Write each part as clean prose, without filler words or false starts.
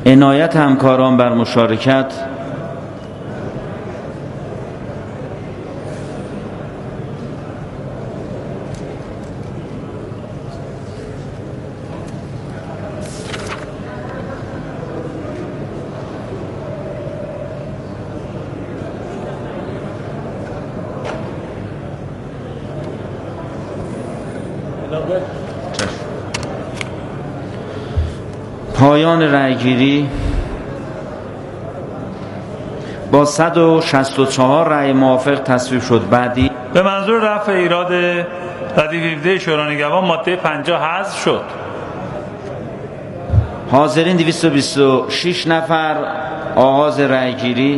عنایت همکاران بر مشارکت. پایان رأیگیری با 164 رأی موافق تصویب شد. بعدی به منظور رفع ایراد ردیف 17 شورای نگهبان ماده 50 حذف شد. حاضرین 226 نفر. آغاز رأیگیری.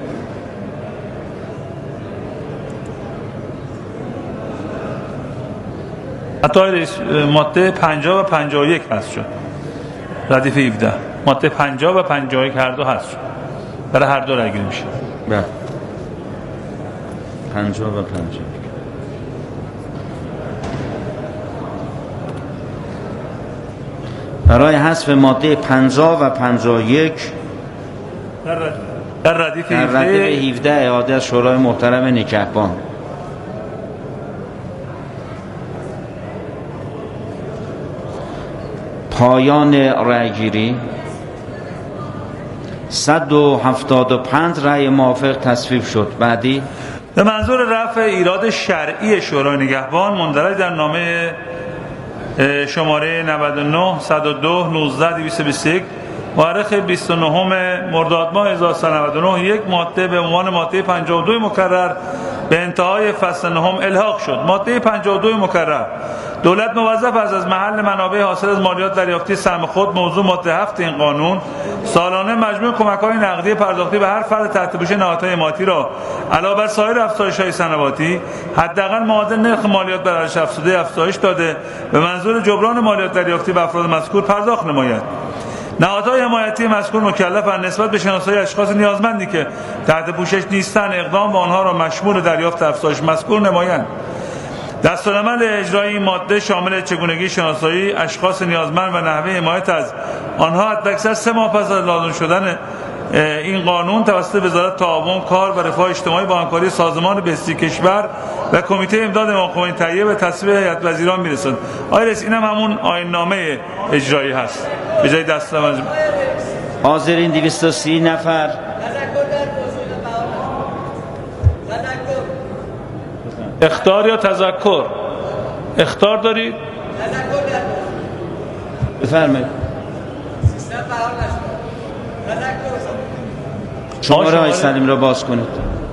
حتی ماده 50 و 51 حذف شد. ردیف 17 ماده 50 و 51 هر دو حذف شد. برای هر دو رأیگیری میشه. بله 50 و 51. برای حذف ماده 50 و 51 در ردیف 17 اعاده از شورای محترم نگهبان. پایان رأیگیری 175 رأی موافق تصویب شد. بعدی به منظور رفع ایراد شرعی شورای نگهبان مندرج در نامه شماره 99 102 19 221 مورخ 29 مرداد ماه 1399 یک ماده به عنوان ماده 52 مکرر به انتهای فصل نهم الحاق شد. ماده 52 مکرر: دولت موظف است از محل منابع حاصل از مالیات دریافتی سهم خود موضوع ماده 7 این قانون سالانه مجموع کمک‌های نقدی پرداختی به هر فرد تحت پوشش نهادهای حمایتی را علاوه بر سایر افزایش‌های سنواتی حداقل معادل نرخ مالیات بر ارزش افزوده افزایش داده به منظور جبران مالیات دریافتی به افراد مذکور پرداخت نماید. نهادهای حمایتی مذکور مکلفند نسبت به شناسایی اشخاص نیازمندی که تحت پوشش نیستند اقدام به آنها را مشمول دریافت افزایش مذکور نمایند. دستورالعمل اجرایی این ماده شامل چگونگی شناسایی اشخاص نیازمند و نحوه حمایت از آنها حداکثر 3 ماه پس از لازم شدن این قانون توسط وزارت تعاون کار و رفاه اجتماعی با همکاری سازمان بهزیستی کشور و کمیته امداد امام‌خمینی تهیه به تصویب هیئت وزیران میرسد. آقای رئیس، اینم همون آیین‌نامه اجرایی هست به جای دستورالعمل. حاضرین 230 نفر. اخطار یا تذکر؟ اخطار دارید؟ بفرمایید. شماره های سلیم را باز کنید.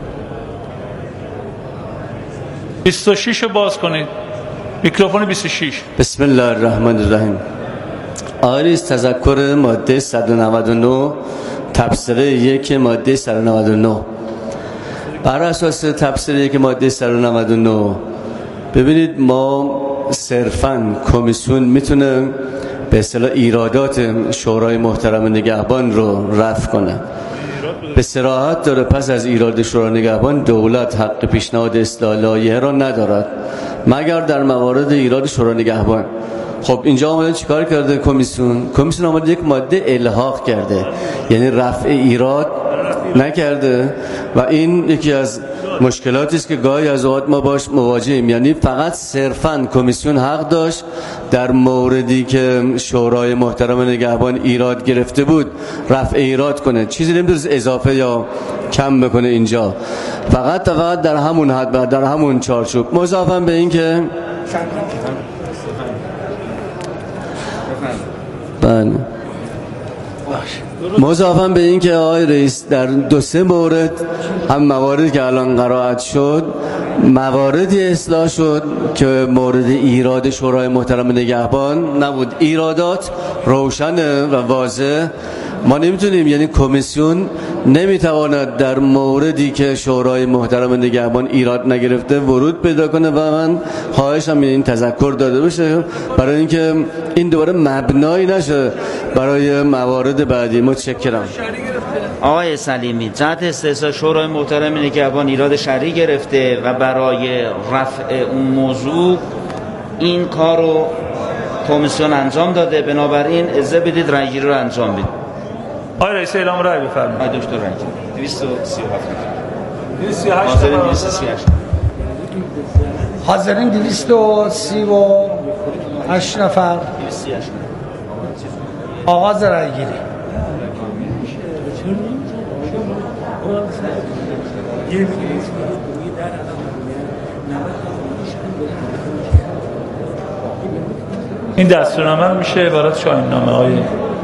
26 رو باز کنید. میکروفون 26. بسم الله الرحمن الرحیم. آقای تذکر ماده 199 تبصره 1 ماده 199. بر اساس تبصره 1 ماده 199 ببینید ما صرفاً کمیسیون میتونه به اصطلاح ایرادات شورای محترم نگهبان رو رفع کنه. به صراحت داره پس از ایراد شورای نگهبان دولت حق پیشنهاد اصلاح لایحه را ندارد مگر در موارد ایراد شورای نگهبان. خب اینجا آمده چیکار کرده کمیسیون آمده یک ماده الحاق کرده، یعنی رفع ایراد نکرده و این یکی از مشکلاتی است که گاهی از اوقات ما باش مواجهیم. یعنی فقط صرفاً کمیسیون حق داشت در موردی که شورای محترم نگهبان ایراد گرفته بود رفع ایراد کنه، چیزی نمیتونست اضافه یا کم بکنه. اینجا فقط در همون حد و در همون چارچوب. مضافاً به این که مضافاً به این که آقای رئیس در 2-3 مورد هم مواردی که الان قرائت شد مواردی اصلاح شد که مورد ایراد شورای محترم نگهبان نبود. ایرادات روشن و واضح. ما نمیتونیم، یعنی کمیسیون نمیتواند در موردی که شورای محترم نگهبان ایراد نگرفته ورود پیدا کنه و من خواهشم این تذکر داده بشه برای اینکه این دوباره مبنایی نشه برای موارد بعدی. متشکرم. آقای سلیمی، جهت استحضار شورای محترم نگهبان ایراد شرعی گرفته و برای رفع اون موضوع این کار رو کمیسیون انجام داده، بنابراین اجازه بدید رأی‌گیری رو انجام بدید. آقای رئیس اعلام رأی بفرمایید. آقای دکتر رنگ 237 حاضرین 238 حاضرین 238 نفر. آغاز رای گیری. این دستورنامه رو میشه عبارت شاهین نامه های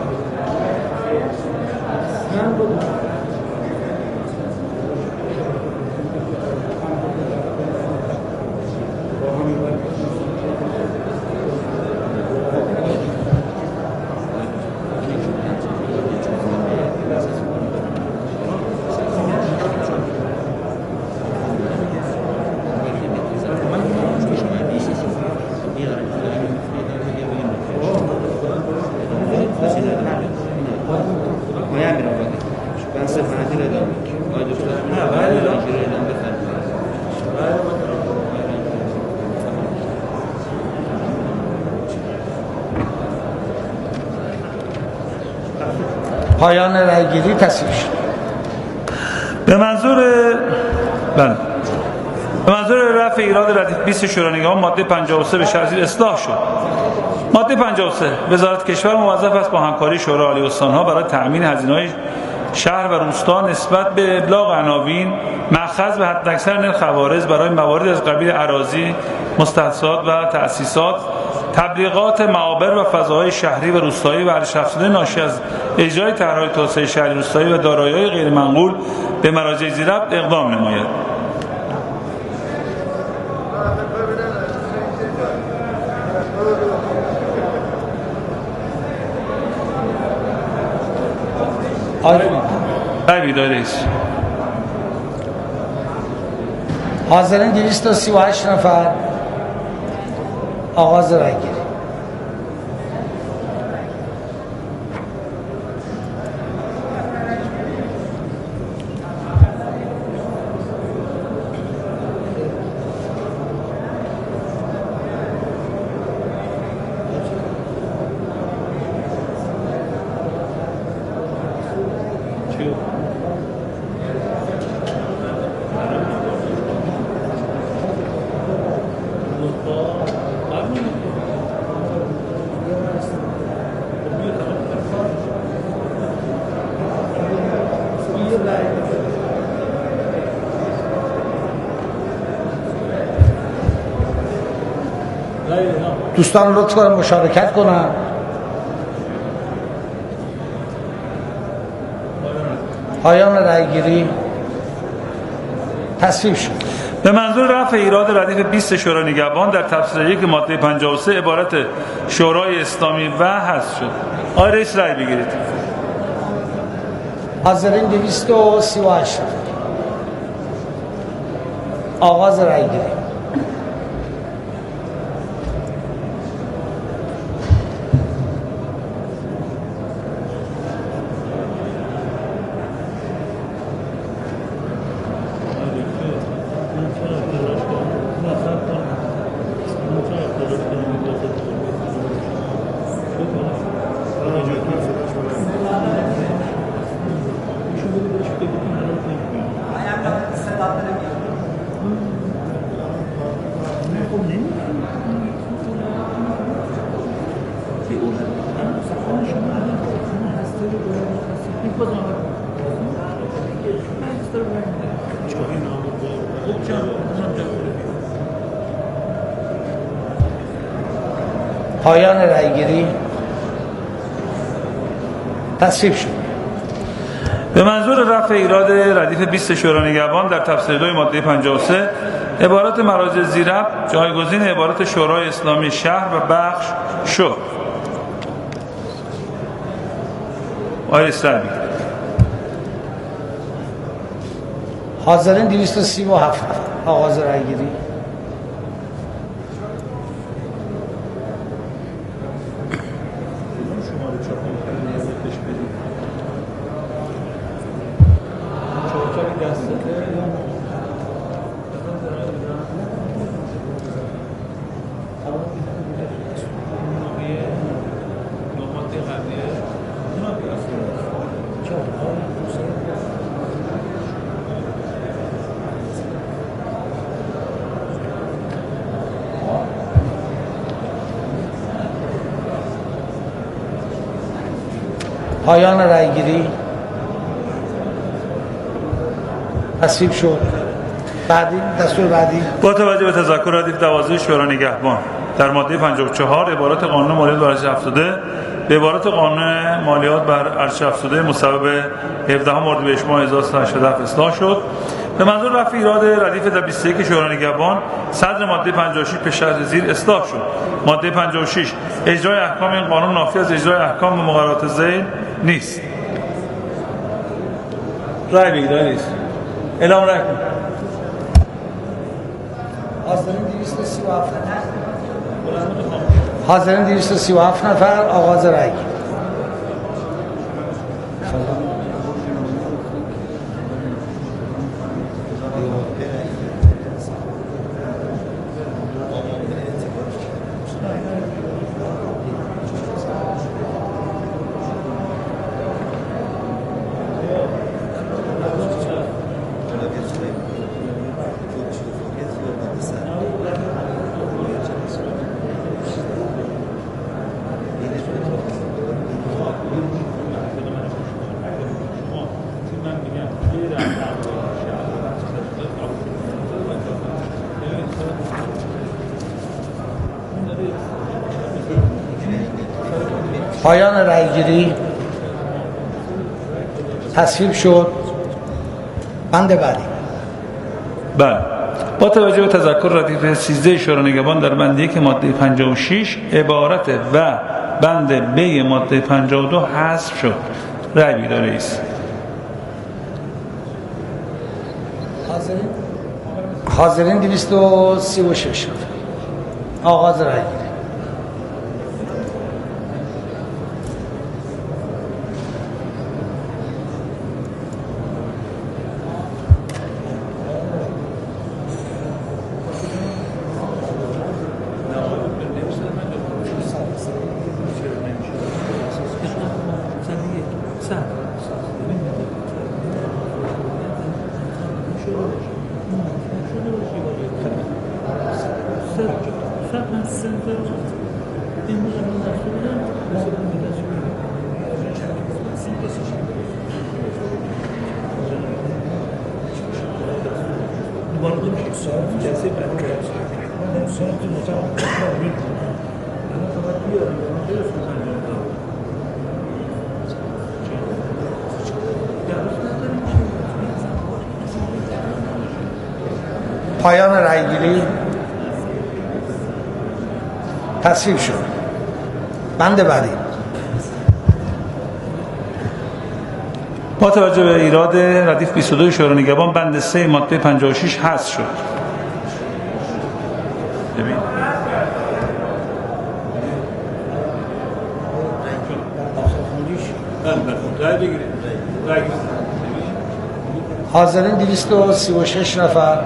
پایان رای گیری تصویب شد. به منظور رفع ایراد ردیف 20 شورای نگهبان ماده 53 به شرط اصلاح شد. ماده 53 وزارت کشور موظف است با همکاری شورای عالی استان‌ها برای تأمین هزینه‌های شهر و روستا نسبت به ابلاغ عناوین مأخذ به حداکثر نرخ عوارض برای موارد از قبیل اراضی، مستحدثات و تأسیسات، تبلیغات معابر و فضاهای شهری و روستایی و ارشف‌شده ناشی از اجرای طرح‌های توسعه شهری روستایی و دارایی‌های غیر منقول به مراجع زیرربط اقدام نماید. حاضرین 238 نفر. آغاز رای گیری. دوستان لطف کنن مشارکت کنن. پایان رای گیری تصویب شد. به منظور رفع ایراد ردیف 20 شورای نگهبان در تفسیر 1 ماده 53 عبارت شورای اسلامی و حذف شد. آقای رئیس رای بگیرید. حاضرین 238 آغاز رای گیری. پایان رای گیری تصویب شد. به منظور رفع ایراد ردیف 20 شورای نگهبان در تفسیر 2 ماده 53 عبارات مراجع زیرربط جایگزین عبارات شورای اسلامی شهر و بخش شد. آقای استرابی. حاضرین 237 آغاز رای گیری. پایان رأیگیری. تصویب شد. بعدی دستور بعدی. با توجه به تذکر ردیف 12 شورای نگهبان در ماده 54 عبارات قانون مالیات بر ارزش افزوده به عبارات قانون مالیات بر ارزش افزوده مصوب 17 اردیبهشت ماه 1387 اصلاح شد. به منظور رفع ایراد ردیف در 21 شورای نگهبان صدر ماده 56 پیش‌شرط زیر اصلاح شد. ماده 56 اجرای احکام این قانون نافی از اجرای احکام مقررات ذیل نیست. رأی بگیرید نیست. اعلام رأی کن. حاضرین 237 نفر. حاضرین 237 نفر. آغاز رأی. پایان رأیگیری. تصویب شد. بند بعدی. بله. با توجه به تذکر ردیف 13 شورای نگهبان در بند 1 ماده 56 عبارت و بند ب ماده 52 حذف شد. رأی بگیرید رئیس. حاضرین 236 نفر. آغاز رأیگیری. پایان رأیگیری. تصویب شد. بند بعدی. با توجه به ایراد ردیف 22 شورای نگهبان بند 3 ماده 56 حذف شد. ببین حاضرین 236 نفر.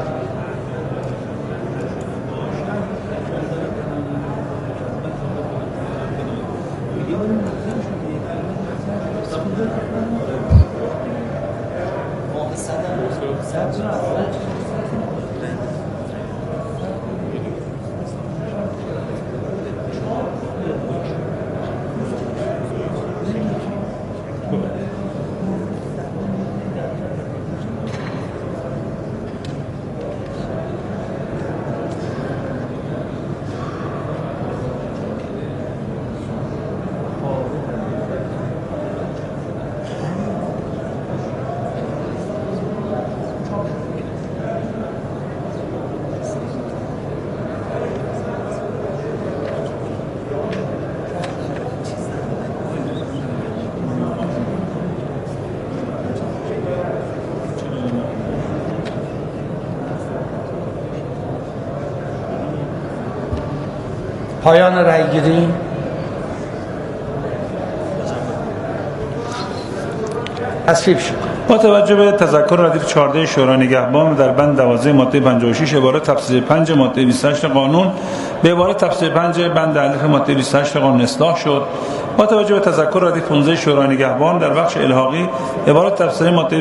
پایان رأیگیری. تصویب شد. با توجه به تذکر ردیف 14 شورای نگهبان در بند 12 ماده 56 عبارت تفسیر 5 ماده 28 قانون به عبارت تفسیر 5 بند الف ماده 28 قانون اصلاح شد. با توجه به تذکر ردیف 15 شورای نگهبان در بخش الحاقی عبارت تفسیر ماده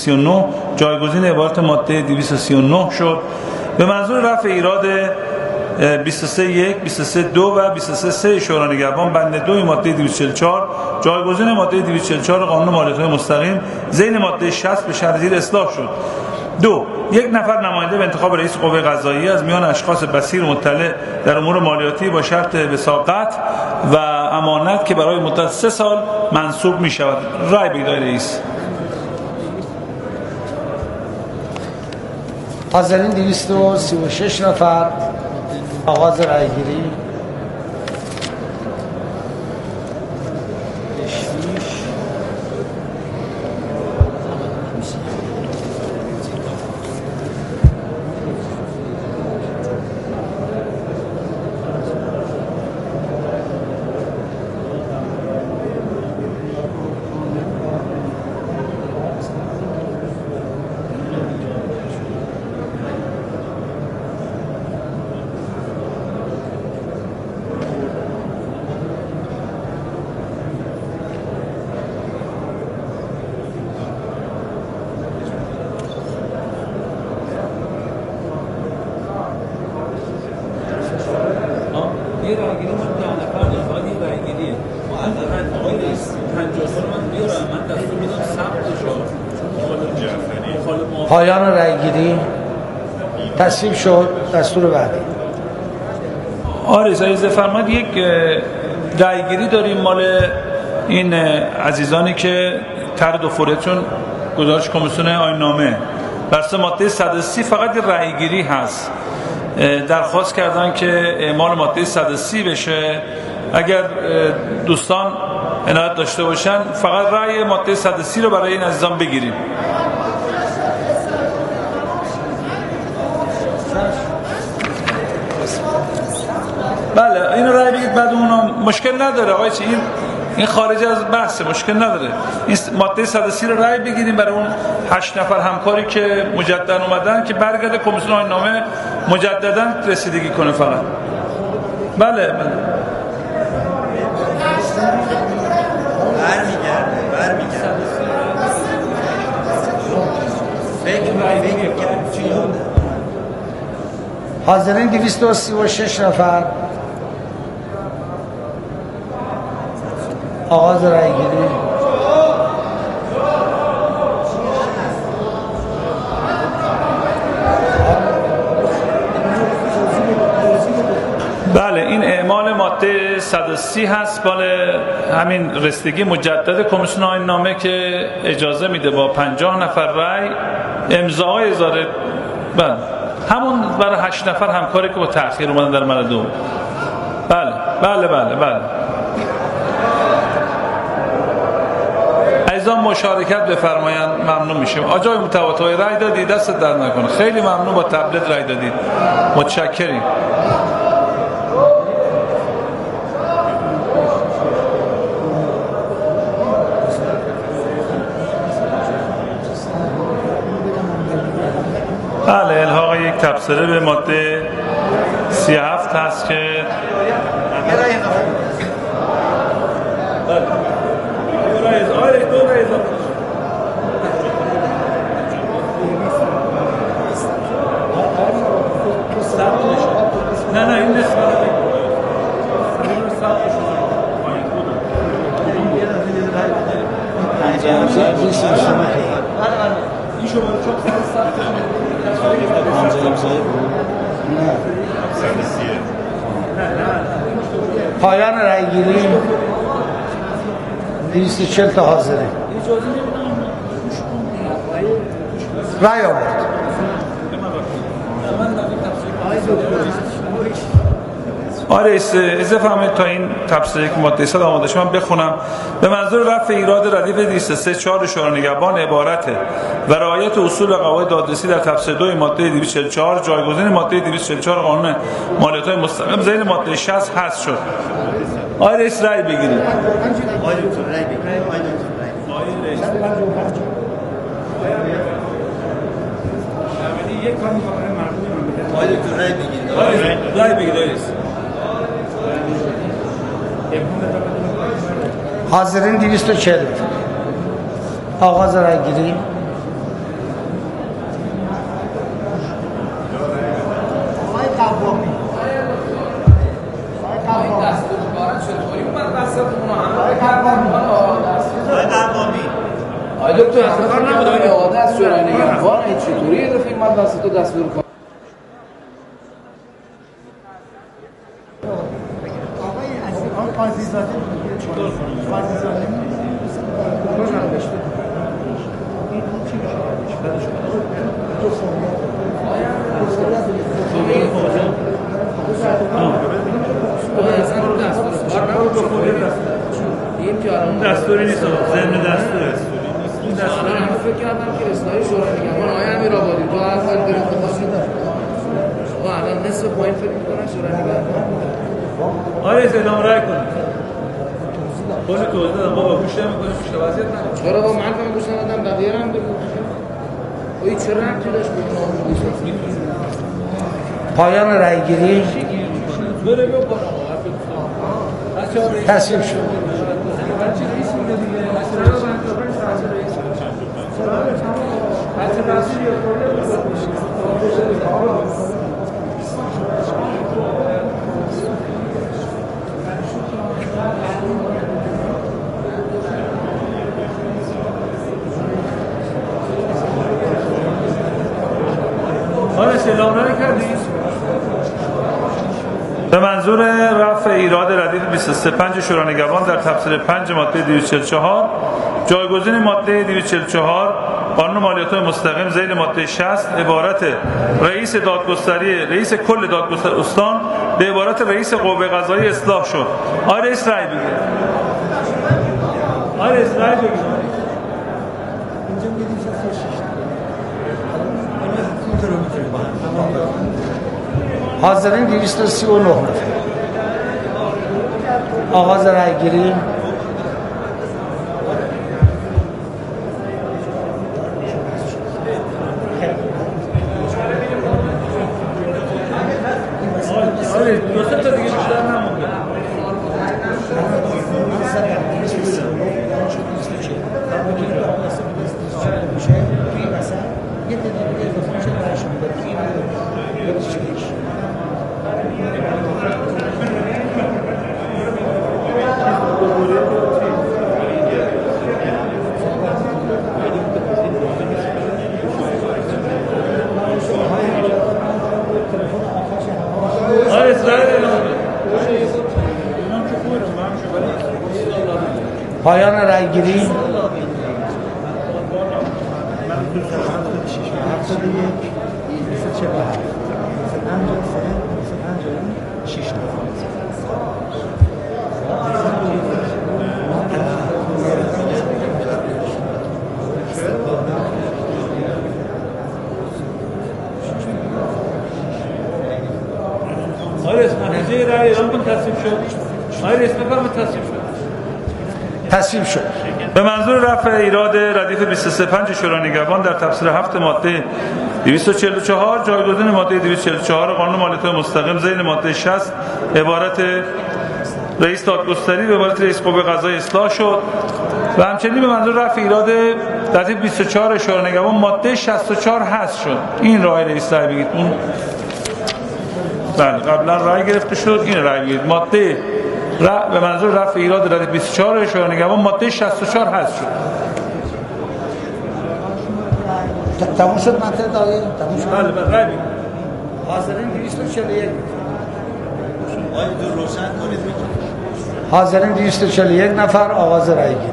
239 جایگزین عبارت ماده 239 شد. به منظور رفع ایراد 23.1 23.2 و 23.3 شورای نگهبان بند 2 ماده 244 جایگزین ماده 244 قانون مالیات‌های مستقیم ذیل ماده 60 به شرط زیر اصلاح شد. 2. یک نفر نماینده به انتخاب رئیس قوه قضاییه از میان اشخاص بصیر مطلع در امور مالیاتی با شرط وثاقت و امانت که برای مدت 3 سال منصوب می شود. رای بگید رئیس. حاضرین 236 نفر. آغاز رای گیری. پایان رای گیری. تصویب شد. دستور بعدی. آره عزیز فرماد یک رای گیری داریم مال این عزیزانی که طرد و فوریتشون گزارش کمیسیون آیین‌نامه بر اساس ماده 130 فقط رای گیری هست. درخواست کردن که اعمال ماده 130 بشه. اگر دوستان عنایت داشته باشن فقط رای ماده 130 رو برای این عزیزان بگیریم. بله اینو رای بگید بعد اونم مشکل نداره آقای چی این خارج از بحث مشکل نداره. این ماده 130 رو رای بگیریم برای اون 8 نفر همکاری که مجددا اومدن که برگرده کمیسیون آیین‌نامه مجددا رسیدگی کنه فقط. بله حاضرین 236 نفر. آغاز رای گیری. بله این اعمال ماده 130 هست مال همین رسیدگی مجدد کمیسیون آیین‌نامه که اجازه میده با 50 نفر رای امضاهای اظهار بله همون برای 8 نفر همکاری که با تأخیر اومدن در مرحله دوم. بله عزیزان مشارکت بفرمایند ممنون میشیم. آجای متواتر رای دادید دست در نکنه. خیلی ممنون با تبلت رای دادید. متشکریم. بله الحاق یک تبصره به ماده 37 هست که نه این نیست. این شماره پایان رای گیری. 240 تا حاضره. رای آورد. آره اجازه فرمایید تا این تفسیر که ماده 100 آماده شد من بخونم. به منظور رفع ایراد ردیف 234 شورای نگهبان عبارته و رعایت اصول و قواعد دادرسی در تفسیر 2 ماده 244 جایگزین ماده 244 قانون مالیات‌های مستقیم ذیل ماده 60 حذف شد. آقای رئیس رأی بگیرید. آقای دکتر رأی بگیرید. آقای دکتر رأی بگیرید. رأی بگیرید رئیس. حاضرین 240. آغاز رای گیری. دکتر اعاده از شورای نگهبان چطوری یه دفعه این مدرسه تو دستور کن؟ دستوری نیست، ضمن دستوره. این دستوری من فکر کردم که اصلاحی شورای نگهبان آقای امیرآبادی تو هر کاری داری خودت آقا الان نصف پایین فکر می‌کنن شورای نگهبان. آره اعلام رأی کنید. خود توضیح دادم بابا گوش نمی‌کنه میشه وضعیت نداره. چرا با من که گوش ندادم بقیه هم بگو. این چه ربطی داشت به نام پایان رأیگیری تصویب شد. اعلام کردید به منظور رفع ایراد ردیف 235 شورای نگهبان در تفسیر 5 ماده 244 جایگزین ماده 244 قانون مالیات مستقیم ذیل ماده 60 عبارت رئیس کل دادگستری استان به عبارت رئیس قوه قضاییه اصلاح شد. آقای رئیس رأی بگیرید. حاضرین 239 نفر. آغاز رأیگیری. پایان رأیگیری. تصویب شد. به منظور رفع ایراد ردیف 235 شورای نگهبان در تفسیر 7 ماده 244 جایگزین ماده 244 قانون مالیات مستقیم ذیل ماده 60 عبارت رئیس دادگستری به عبارت رئیس قوه قضاییه اصلاح شد و همچنین به منظور رفع ایراد ردیف 24 شورای نگهبان ماده 64 حذف شد. این رأی رئیس رأی بگید. اون بله قبلا رأی گرفته شد، این رأی بگید. ماده به منظور رفع ایراد ردیف 24 شورای نگهبان ماده 64 حذف شد. تموم شد مطلب آقای تموم شد. بله رأی بگید. حاضرین 241. حاضرین 241 نفر. آغاز رأیگیری.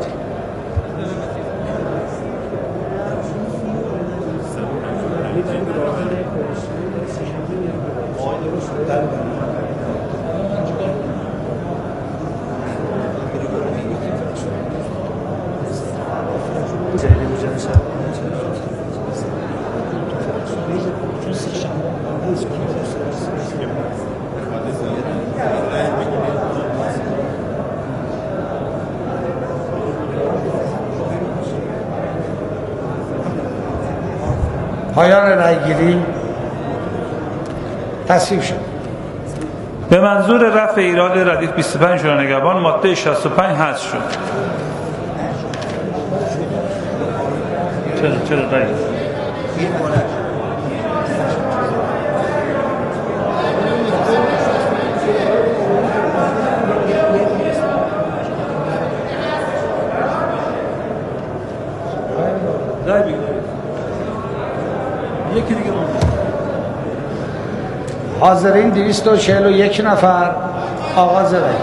پایان رأیگیری. تصویب شد. به منظور رفع ایراد ردیف 25 شورای نگهبان ماده 65 حذف شد. چرا رأی رای بگیرید. یکی دیگه حاضرین 241 نفر. آغاز رای.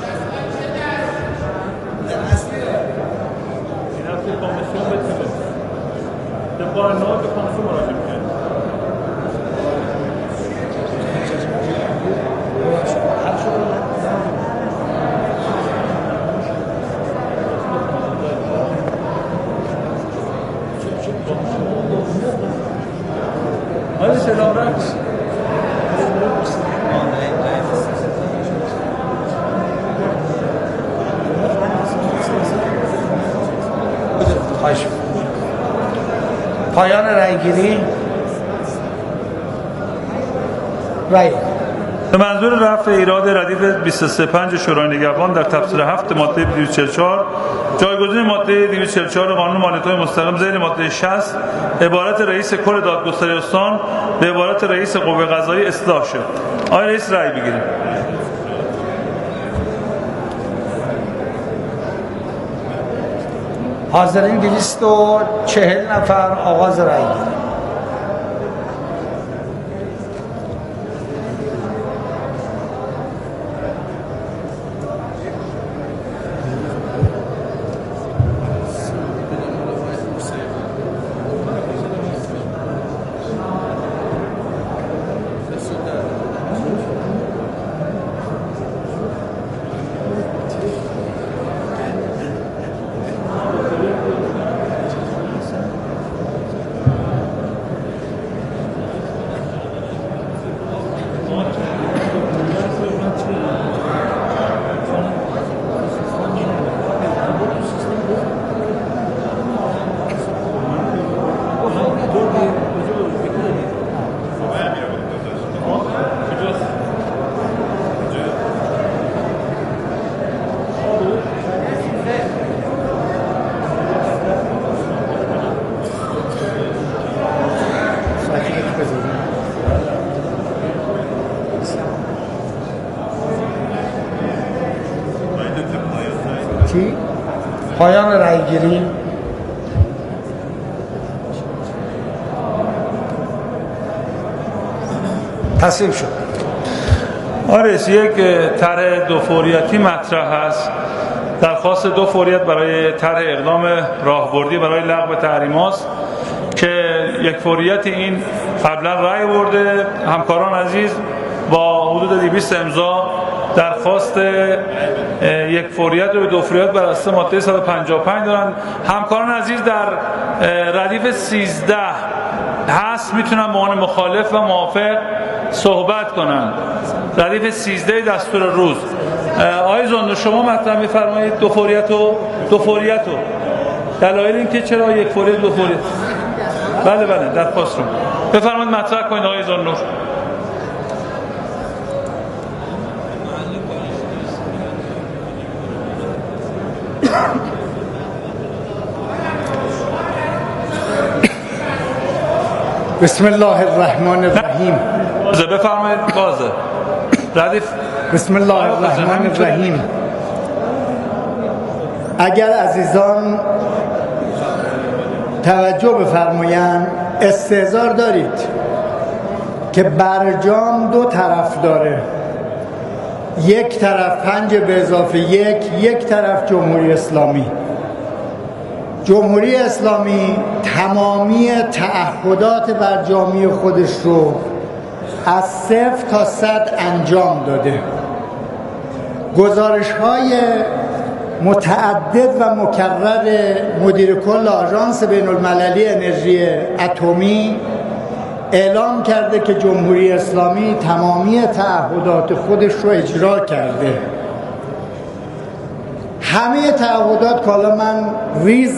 پایان رای گیری. رای به منظور رفع ایراد ردیف 235 شورای نگهبان در تفسیر 7 ماده 244 جایگزین ماده 244 قانون مالیات‌های مستقیم زیر ماده 60 عبارت رئیس کل دادگستری استان به عبارت رئیس قوه قضاییه اصلاح شد. آقای رئیس رای بگیرید. حاضرین 240 نفر. آغاز رای گیری. پایان رای گیری. تصویب شد. آرس یک طرح دو فوریتی مطرح است. درخواست دو فوریت برای طرح اقدام راهبردی برای لغو تحریمات که یک فوریت این قبلا رای برده. همکاران عزیز با حدود 200 امضا درخواست یک فوریت و دو فوریت بر اساس ماده 155 دارند. همکاران عزیز در ردیف 13 هست، میتونن به عنوان مخالف و موافق صحبت کنند. ردیف 13 دستور روز. آقای زندو شما مطرح می‌فرمایید دو فوریت و دلایل اینکه چرا یک فوریت دو فوریت. بله درخواست رو بفرمایید مطرح کنید آقای زندو. بسم الله الرحمن الرحیم. بفرمایید بازه ردیف. بسم الله الرحمن الرحیم. اگر عزیزان توجه بفرمایند، استحضار دارید که برجام دو طرف داره. یک طرف 5 به اضافه یک طرف جمهوری اسلامی. جمهوری اسلامی تمامی تعهدات برجامی خودش رو از 0 تا 100 انجام داده. گزارش‌های متعدد و مکرر مدیر کل آژانس بین‌المللی انرژی اتمی اعلام کرده که جمهوری اسلامی تمامی تعهدات خودش رو اجرا کرده. همه تعهدات که حالا من ریز